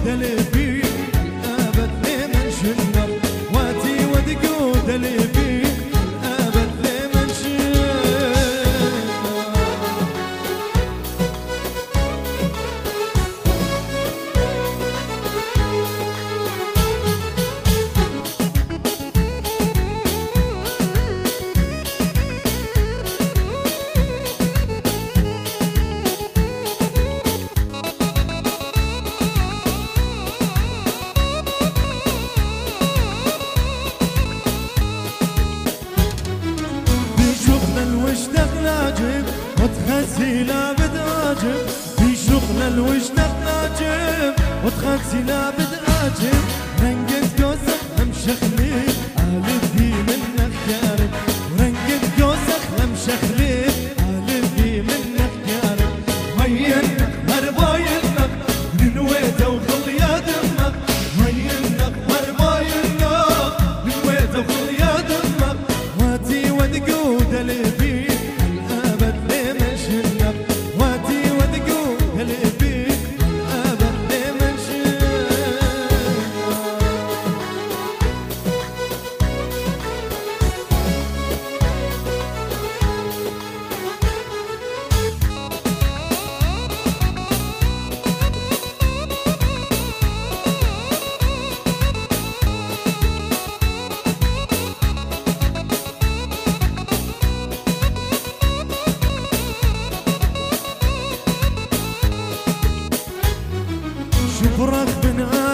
دلبي الابد لمن شنر واتي ودقو دلبي الابد لمن شنر وتخزي لا بداجب في شغل الوجدة ناجب وتخزي لا بداجب رنقة قوسك مشخلي ألف دي منك جارب ورنقة قوسك مشخلي ألف دي منك جارب وينك هرباينك من ويته وخل يا دمك وينك هرباينك من ويته وخل يا دمك واتي ودقو دلبي شوف رب